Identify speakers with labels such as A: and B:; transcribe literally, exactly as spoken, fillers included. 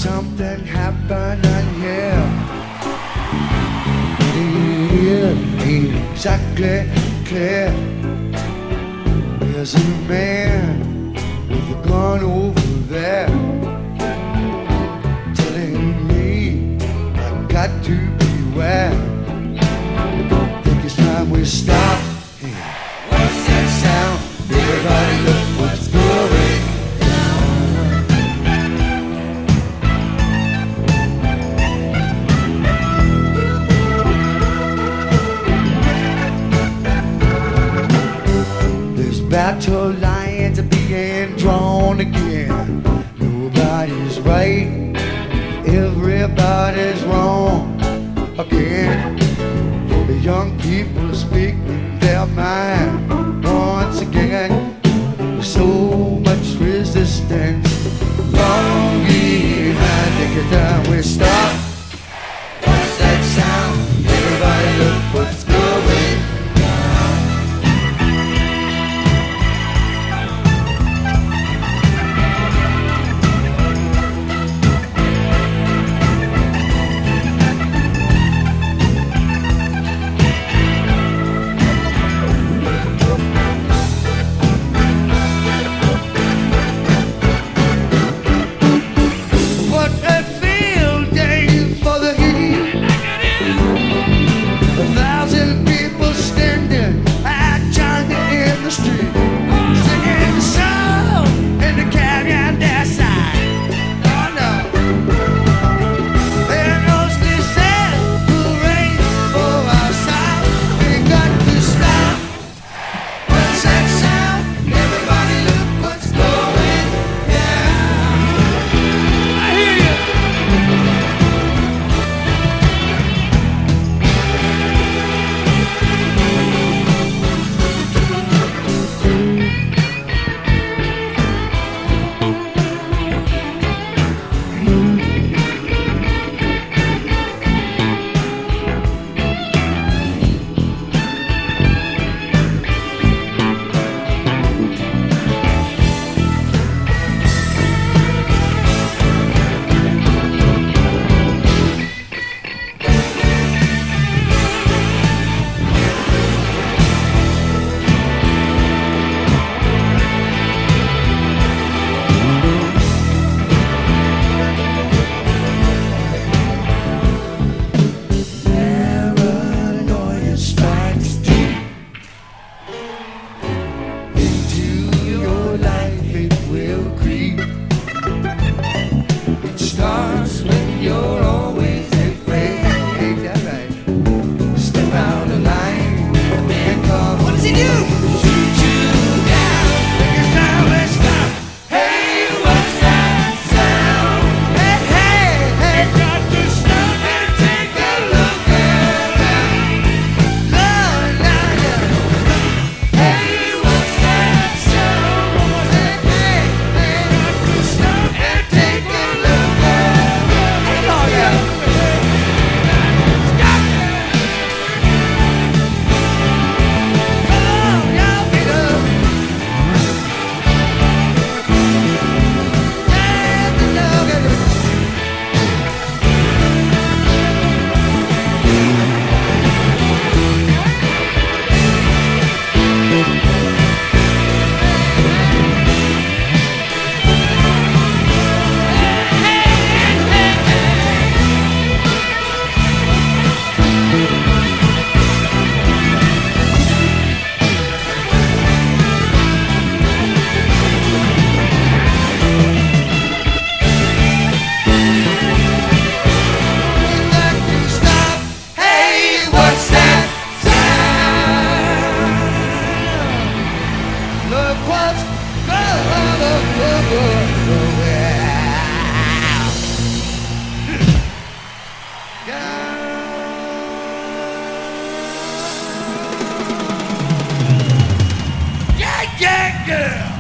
A: something happening here. It ain't exactly clear. There's a man with a gun over there telling me I got to beware. Think it's time we stop. Hey, what's that sound? Everybody look what's going battle lines are being drawn again. Nobody's right, everybody's wrong again. The young people are speaking their mind once again. There's so much resistance long behind. Take it down, we stop. What's that sound? Everybody look what's going on.
B: Yeah, yeah, yeah.